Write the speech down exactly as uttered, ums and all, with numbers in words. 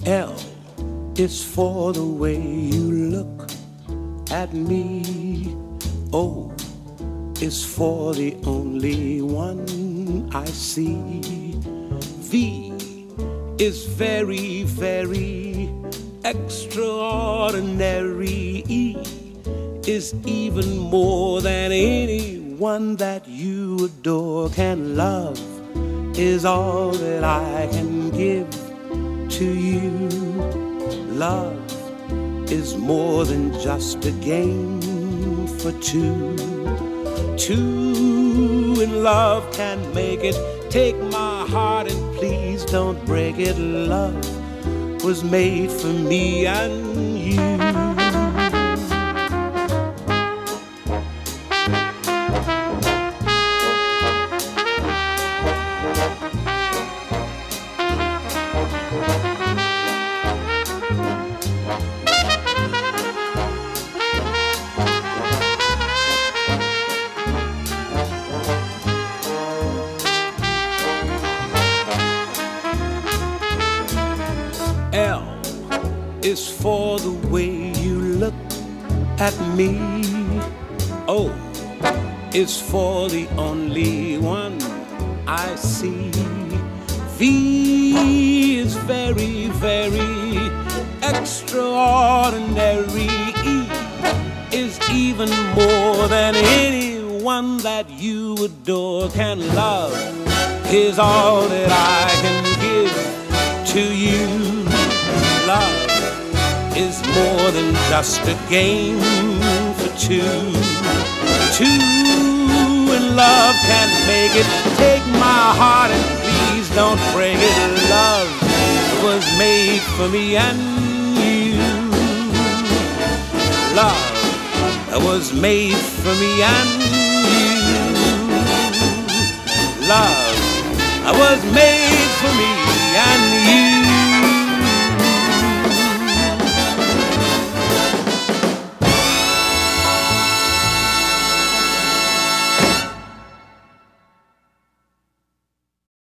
L is for the way you look at me. O is for the only one I see. V is very, very extraordinary. E is even more than anyone that you adore can love. Is all that I can give to you. Love is more than just a game for two. Two in love can make it. Take my heart and please don't break it. Love was made for me and you. L is for the way you look at me. O is for the only one I see. V is very, very extraordinary. E is even more than anyone that you adore can love. Is all that I can give to you. Love is more than just a game for two. Two in love can make it. Take my heart and please don't break it. Love was made for me and you. Love was made for me and you. Love was made for me and you.